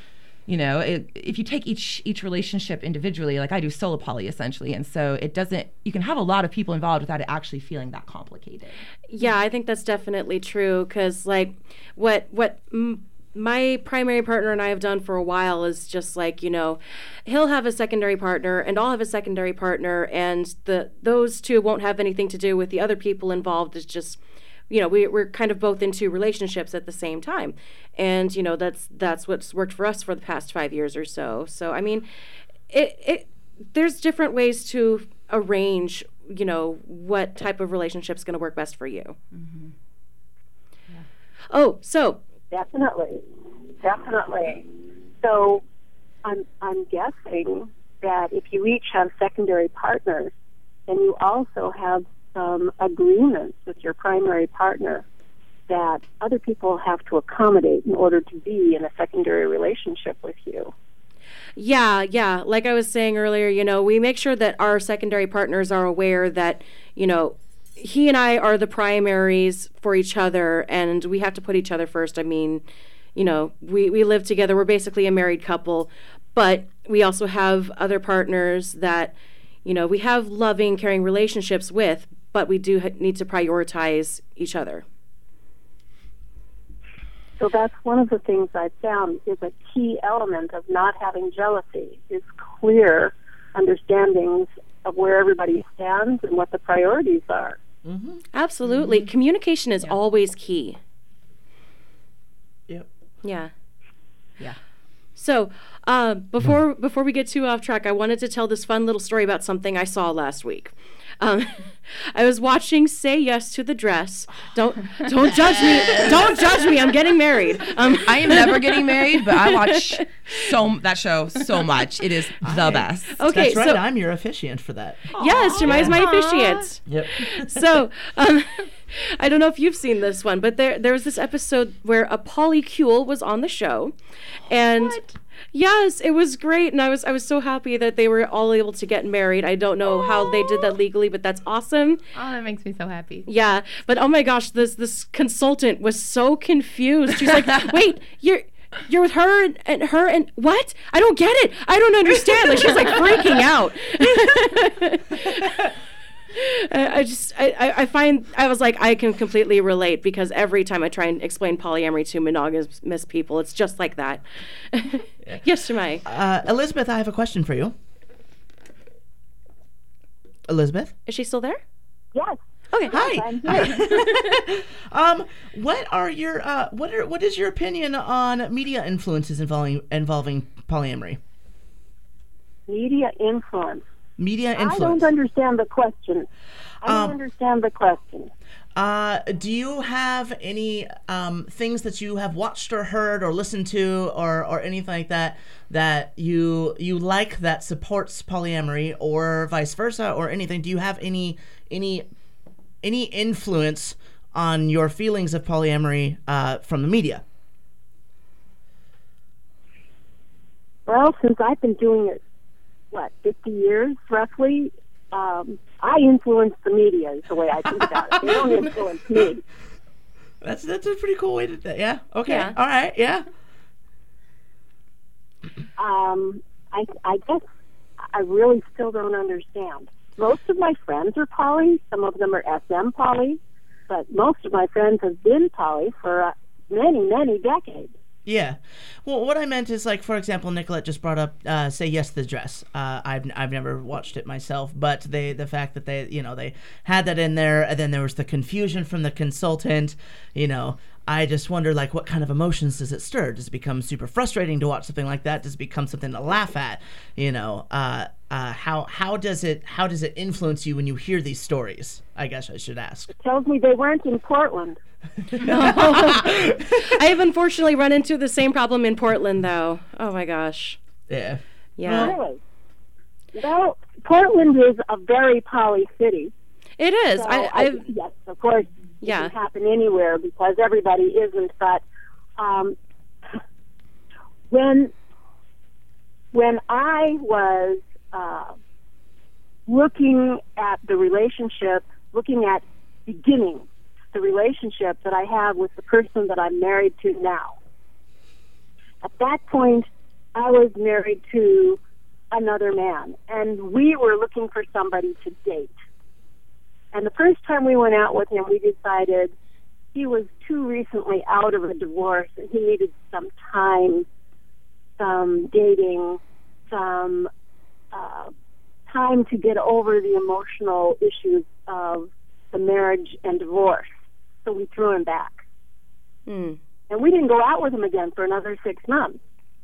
You know, it, if you take each each relationship individually, like I do solo poly essentially, and so it doesn't, you can have a lot of people involved without it actually feeling that complicated. Yeah, I think that's definitely true, because like what what m- my primary partner and I have done for a while is just like, you know, he'll have a secondary partner and I'll have a secondary partner, and the those two won't have anything to do with the other people involved. It's just, you know, we, we're kind of both into relationships at the same time. And, you know, that's that's what's worked for us for the past five years or so. So, I mean, it it there's different ways to arrange, you know, what type of relationship is going to work best for you. Mm-hmm. Yeah. Oh, so. Definitely. Definitely. So I'm, I'm guessing that if you each have secondary partners, then you also have some agreements with your primary partner that other people have to accommodate in order to be in a secondary relationship with you. Yeah, yeah. Like I was saying earlier, you know, we make sure that our secondary partners are aware that, you know, he and I are the primaries for each other, and we have to put each other first. I mean, you know, we, we live together. We're basically a married couple, but we also have other partners that, you know, we have loving, caring relationships with, but we do ha- need to prioritize each other. So that's one of the things I've found is a key element of not having jealousy is clear understandings of where everybody stands and what the priorities are. Mm-hmm. Absolutely. Mm-hmm. Communication is yeah. always key. Yep. Yeah. Yeah. So uh, before before we get too off track, I wanted to tell this fun little story about something I saw last week. Um, I was watching Say Yes to the Dress. Don't don't judge me. Don't judge me. I'm getting married. Um, I am never getting married, but I watch so that show so much. It is the I, best. Okay, that's right. So, I'm your officiant for that. Yes, Jemi's my officiant. Yep. So um, I don't know if you've seen this one, but there there was this episode where a polycule was on the show, and. What? Yes, it was great, and I was I was so happy that they were all able to get married. I don't know how they did that legally, but that's awesome. Oh, that makes me so happy. Yeah, but oh my gosh, this this consultant was so confused. She's like, "Wait, you're you're with her and, and her and what? I don't get it. I don't understand." Like she's like freaking out. I just, I, I find, I was like, I can completely relate because every time I try and explain polyamory to monogamous people, it's just like that. Yeah. Yes, Jemai. Uh, Elizabeth, I have a question for you. Elizabeth? Is she still there? Yes. Okay. Hi. Hi. um, what are your, uh, what are, what is your opinion on media influences involving, involving polyamory? Media influence. Media influence. I don't understand the question. I don't um, understand the question. Uh, do you have any um, things that you have watched or heard or listened to or, or anything like that that you you like that supports polyamory or vice versa or anything? Do you have any any any influence on your feelings of polyamory uh, from the media? Well, since I've been doing it, what, fifty years roughly, um, I influence the media is the way I think about it. They don't influence me. That's that's a pretty cool way to think. Yeah. Okay. Yeah. All right. Yeah. Um, I I guess I really still don't understand. Most of my friends are poly. Some of them are S M poly, but most of my friends have been poly for uh, many many decades. Yeah. Well, what I meant is, like, for example, Nicolette just brought up uh, Say Yes to the Dress. Uh, I've I've never watched it myself, but they the fact that they, you know, they had that in there, and then there was the confusion from the consultant, you know, I just wonder, like, what kind of emotions does it stir? Does it become super frustrating to watch something like that? Does it become something to laugh at? You know, uh, uh, how how does it how does it influence you when you hear these stories? I guess I should ask. It tells me they weren't in Portland. No. I have unfortunately run into the same problem in Portland, though. Oh my gosh. Yeah. Yeah. Really? Well, Portland is a very poly city. It is. So I, I, yes, of course. Yeah. It can happen anywhere because everybody isn't. But um, when when I was uh, looking at the relationship, looking at beginning the relationship that I have with the person that I'm married to now. At that point, I was married to another man, and we were looking for somebody to date. And the first time we went out with him, we decided he was too recently out of a divorce, and he needed some time, some dating, some uh, time to get over the emotional issues of the marriage and divorce. So we threw him back. Mm. And we didn't go out with him again for another six months.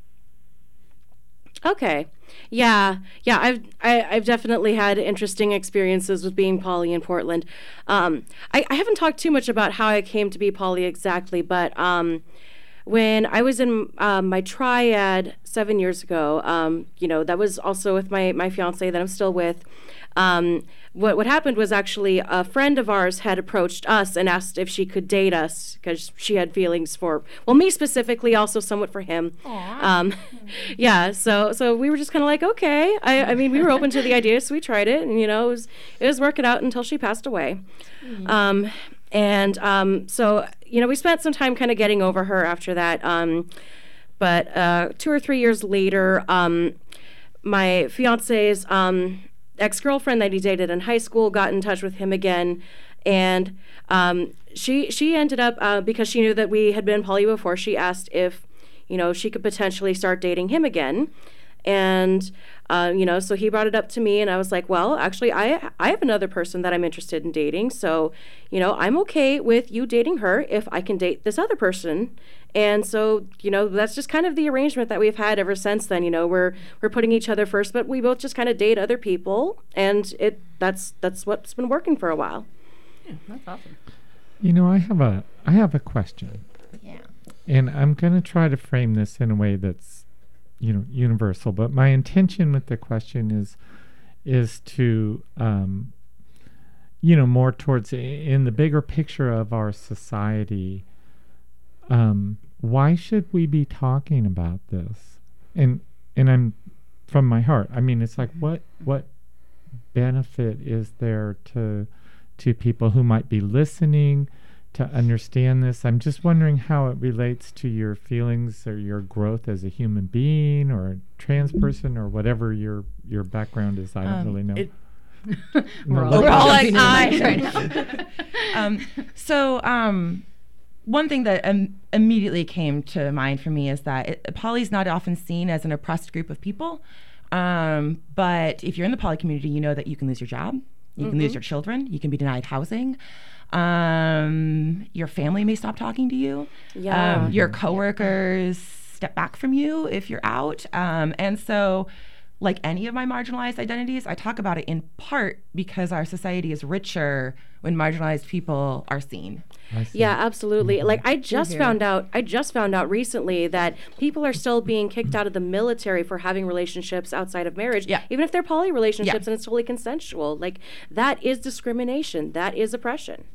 Okay. Yeah. Yeah. I've I, I've definitely had interesting experiences with being poly in Portland. Um, I, I haven't talked too much about how I came to be poly exactly, but um, when I was in um, my triad seven years ago, um, you know, that was also with my, my fiance that I'm still with. Um, what what happened was actually a friend of ours had approached us and asked if she could date us because she had feelings for, well, me specifically, also somewhat for him. Um, yeah, so so we were just kind of like, okay. I, I mean, we were open to the idea, so we tried it, and you know, it was it was working out until she passed away. Mm-hmm. Um, and um, so you know, we spent some time kind of getting over her after that. Um, but uh, two or three years later, um, my fiance's um, ex-girlfriend that he dated in high school got in touch with him again, and um, she she ended up uh, because she knew that we had been poly before. She asked if, you know, she could potentially start dating him again, and uh, you know, so he brought it up to me, and I was like, well, actually, I I have another person that I'm interested in dating, so you know, I'm okay with you dating her if I can date this other person. And so, you know, that's just kind of the arrangement that we've had ever since then. You know, we're we're putting each other first, but we both just kind of date other people, and it that's that's what's been working for a while. Yeah, that's awesome. You know, I have a I have a question. Yeah. And I'm going to try to frame this in a way that's, you know, universal. But my intention with the question is is to, um, you know, more towards in the bigger picture of our society. Um, why should we be talking about this? And and I'm from my heart. I mean, it's like what what benefit is there to to people who might be listening to understand this? I'm just wondering how it relates to your feelings or your growth as a human being or a trans person or whatever your your background is. I don't Um, really know. it- No, We're all, let- we're all like eyes right now. um, so um, one thing that um, immediately came to mind for me is that it, poly is not often seen as an oppressed group of people. Um, but if you're in the poly community, you know that you can lose your job, you Mm-hmm. can lose your children, you can be denied housing. Um, your family may stop talking to you. Yeah. Um, your coworkers step back from you if you're out. Um, and so, like any of my marginalized identities, I talk about it in part because our society is richer when marginalized people are seen. I see. Yeah, absolutely. Mm-hmm. Like I just found out I just found out recently that people are still being kicked out of the military for having relationships outside of marriage, Yeah. even if they're poly relationships Yeah. and it's totally consensual. Like that is discrimination. That is oppression.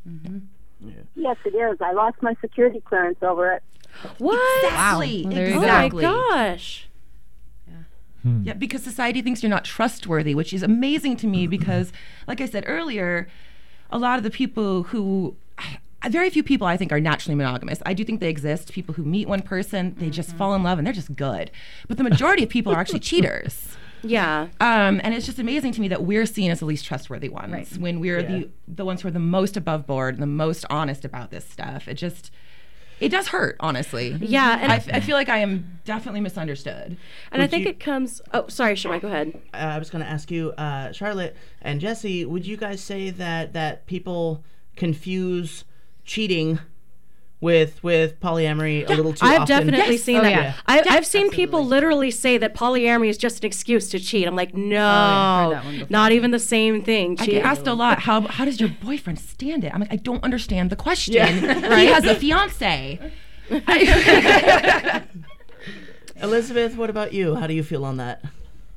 Yes, it is. I lost my security clearance over it. What? Exactly. Well, there you Oh go. Exactly. my gosh. Hmm. Yeah, because society thinks you're not trustworthy, which is amazing to me because, like I said earlier, a lot of the people who, very few people I think are naturally monogamous. I do think they exist. People who meet one person, they just fall in love and they're just good. But the majority of people are actually cheaters. Yeah. Um, and it's just amazing to me that we're seen as the least trustworthy ones Right. when we're Yeah. the the ones who are the most above board and the most honest about this stuff. It just, it does hurt, honestly. Yeah, and I, f- I feel like I am definitely misunderstood. and I Would think you- it comes Oh, sorry, Shemai, go ahead. Uh, I was going to ask you, uh, Charlotte and Jesse, would you guys say that that people confuse cheating with with polyamory a little too I've often? definitely Yes. seen Oh, that. yeah. I, Yeah, I've seen people absolutely. literally say that polyamory is just an excuse to cheat. I'm like, no, I've heard that one before. not even the same thing. I Cheat- get asked a lot, how how does your boyfriend stand it? I'm like, I don't understand the question. He has a fiance. Elizabeth, what about you? How do you feel on that?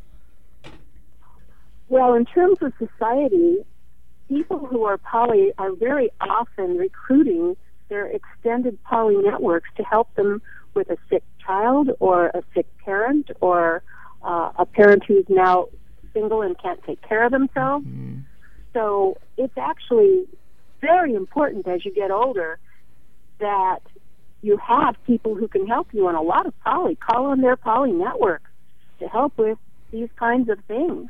Well, in terms of society, people who are poly are very often recruiting their extended poly networks to help them with a sick child or a sick parent or uh, a parent who's now single and can't take care of themselves. Mm-hmm. So it's actually very important as you get older that you have people who can help you, and a lot of poly call on their poly networks to help with these kinds of things.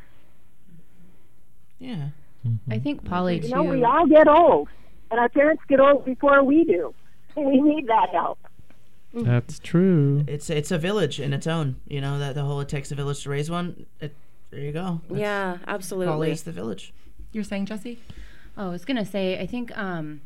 Yeah. Mm-hmm. I think poly too. You know, we all get old, and our parents get old before we do. We need that help. That's true. It's it's a village in its own. You know, that the whole it takes a village to raise one. It, there you go. That's, Yeah, absolutely. Poly is the village. You're saying, Jesse? Oh, I was gonna say, I think um,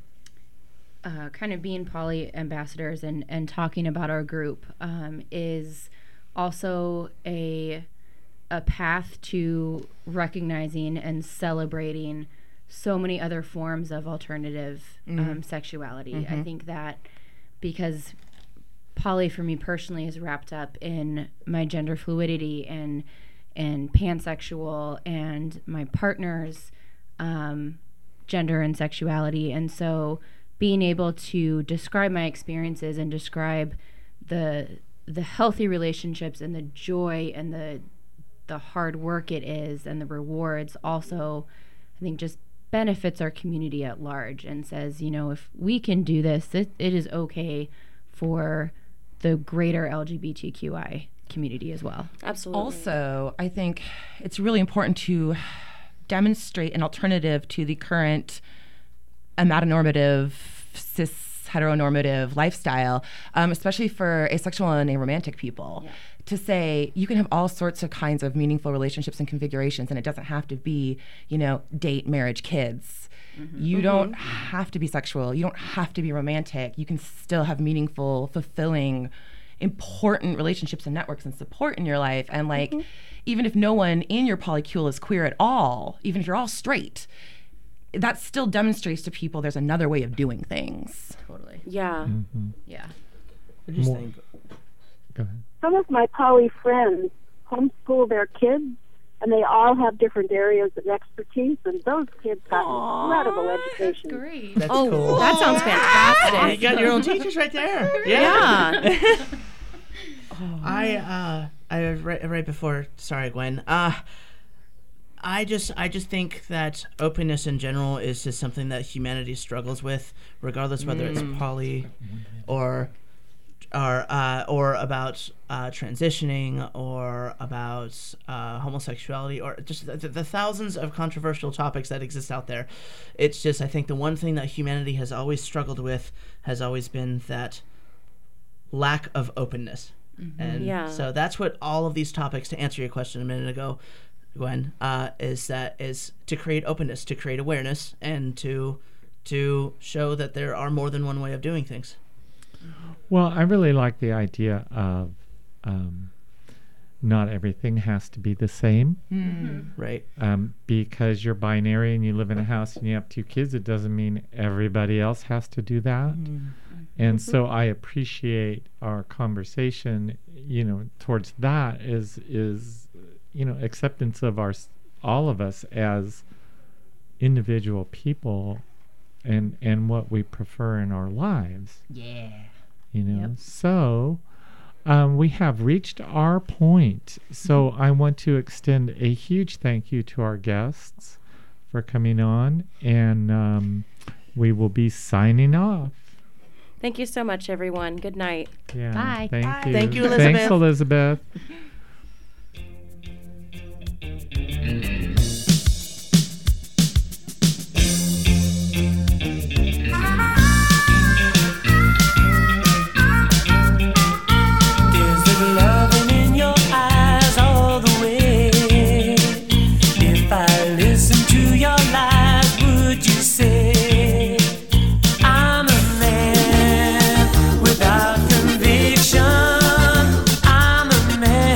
uh, kind of being poly ambassadors and, and talking about our group um, is also a a path to recognizing and celebrating so many other forms of alternative Mhm. um, sexuality. Mhm. I think that because poly for me personally is wrapped up in my gender fluidity and and pansexual and my partner's um, gender and sexuality, and so being able to describe my experiences and describe the the healthy relationships and the joy and the the hard work it is and the rewards also, I think, just benefits our community at large and says, you know, if we can do this, it, it is okay for the greater L G B T Q I community as well. Absolutely. Also, I think it's really important to demonstrate an alternative to the current amatonormative, cis heteronormative lifestyle, um, especially for asexual and aromantic people. Yeah. To say you can have all sorts of kinds of meaningful relationships and configurations, and it doesn't have to be, you know, date, marriage, kids. Mm-hmm. You mm-hmm. don't have to be sexual. You don't have to be romantic. You can still have meaningful, fulfilling, important relationships and networks and support in your life. And like, mm-hmm. even if no one in your polycule is queer at all, even if you're all straight, that still demonstrates to people there's another way of doing things. Totally. Yeah. Mm-hmm. Yeah. I just More. think. Go ahead. Some of my poly friends homeschool their kids, and they all have different areas of expertise, and those kids got incredible education. That's great. That's Oh, cool. that sounds fantastic. You got your own teachers right there. Yeah. I uh I right, right before sorry Gwen uh I just I just think that openness in general is just something that humanity struggles with, regardless whether Mm. it's poly or or uh, or about uh, transitioning or about uh, homosexuality or just the, the thousands of controversial topics that exist out there. It's just I think the one thing that humanity has always struggled with has always been that lack of openness. Mm-hmm. And Yeah. so that's what all of these topics, to answer your question a minute ago, Gwen, uh, is that is to create openness, to create awareness, and to to show that there are more than one way of doing things. Well, I really like the idea of um, not everything has to be the same. Mm. Right. Um, because you're binary and you live in a house and you have two kids, it doesn't mean everybody else has to do that. Mm. And so I appreciate our conversation, you know, towards that is, is you know, acceptance of our, all of us as individual people and, and what we prefer in our lives. Yeah. You know, Yep. so um, we have reached our point. So I want to extend a huge thank you to our guests for coming on, and um, we will be signing off. Thank you so much, everyone. Good night. Yeah. Bye. Thank Bye. you. Thank you, Thanks, Elizabeth. Elizabeth. I'm a man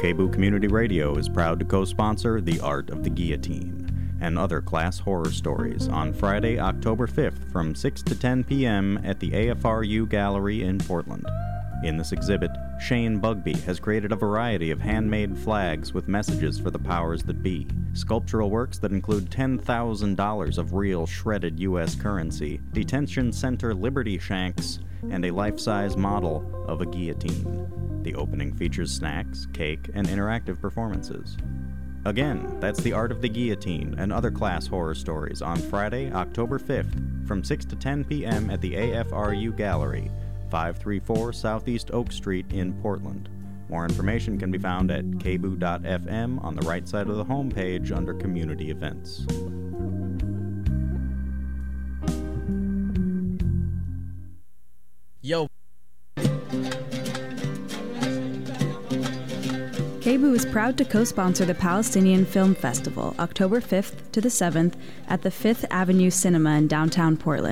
K B O O Community Radio is proud to co-sponsor The Art of the Guillotine and other class horror stories on Friday, October fifth from six to ten p.m. at the A F R U Gallery in Portland. In this exhibit, Shane Bugbee has created a variety of handmade flags with messages for the powers that be, sculptural works that include ten thousand dollars of real shredded U S currency, detention center liberty shanks, and a life-size model of a guillotine. The opening features snacks, cake, and interactive performances. Again, that's The Art of the Guillotine and other class horror stories on Friday, October fifth from six to ten p.m. at the A F R U Gallery, five thirty-four Southeast Oak Street in Portland. More information can be found at k b o o dot f m on the right side of the homepage under Community Events. Yo. K B O O is proud to co-sponsor the Palestinian Film Festival, October fifth to the seventh, at the Fifth Avenue Cinema in downtown Portland.